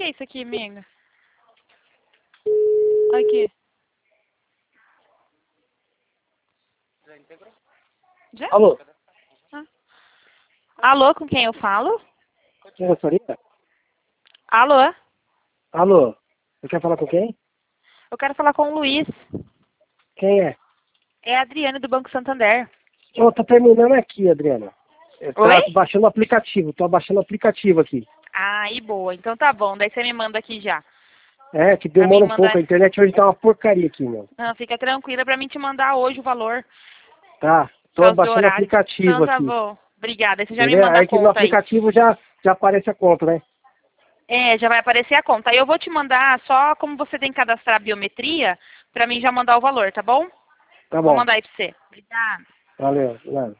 é isso aqui, amiga? Aqui. Já? Alô? Ah. Alô, com quem eu falo? Quem gostaria? Alô? Alô? Você quer falar com quem? Eu quero falar com o Luiz. Quem é? É a Adriane do Banco Santander. Eu tô terminando aqui, Adriana. Eu tô Oi? baixando o aplicativo. Tô baixando o aplicativo aqui. Aí, boa. Então tá bom. Daí você me manda aqui já. É, que Pra mim demora um mandar... pouco. A internet hoje tá uma porcaria aqui, meu. Não, fica tranquila pra mim te mandar hoje o valor. Tá? Pra Tô o seu baixando o horário. aplicativo Então tá aqui. bom. Obrigada. Aí você já me Entendeu? manda a Aí que no conta aí. aplicativo já aparece a conta, né? É, já vai aparecer a conta. Aí eu vou te mandar só como você tem que cadastrar a biometria, pra mim já mandar o valor, tá bom? Tá Vou bom. mandar aí pra você. Obrigada. Valeu. Valeu.